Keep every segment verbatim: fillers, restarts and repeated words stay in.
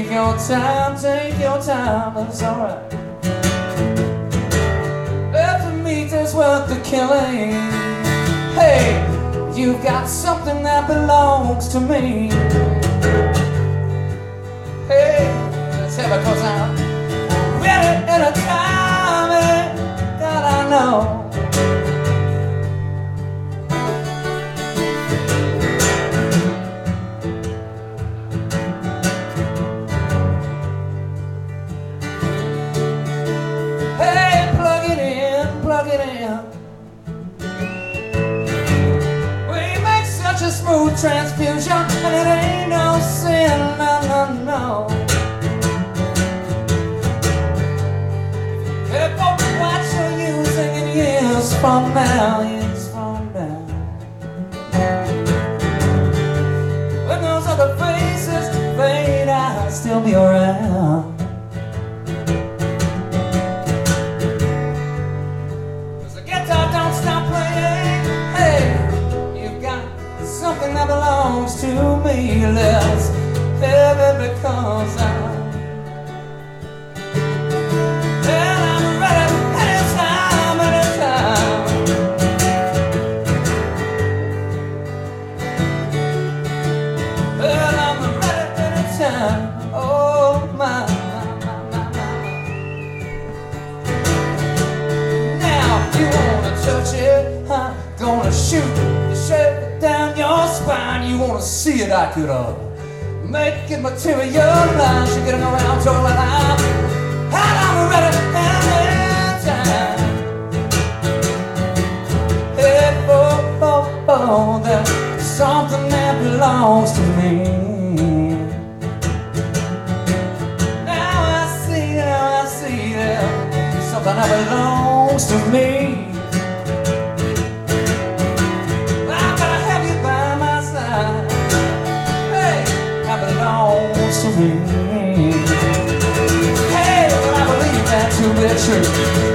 Take your time, take your time, it's alright. Every meat is worth the killing. Hey, you've got something that belongs to me. Hey, let's have it, 'cause I'm ready in a time, and God I know. Plug it in. We make such a smooth transfusion, and it ain't no sin, no, no, no. Careful what you're using in years from now, years from now. When those other faces fade, I'll still be around. Something that belongs to me. Let's have it because I'm and I'm ready anytime, anytime. Well, I'm ready anytime. Oh my, my, my, my, my. Now you wanna touch it? I'm gonna shoot the shit down your spine. You wanna see it? I could uh, make it materialize. You're getting around to what I'm, and I'm ready anytime. Hey, oh, oh, oh, there's something that belongs to me. Now I see, now I see, there's something that belongs to me. To me. Hey, but I believe that to be true.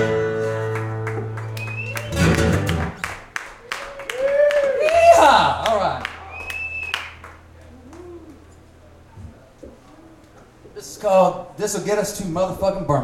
Yeehaw! All right. This is called "This Will Get Us to Motherfucking Burma."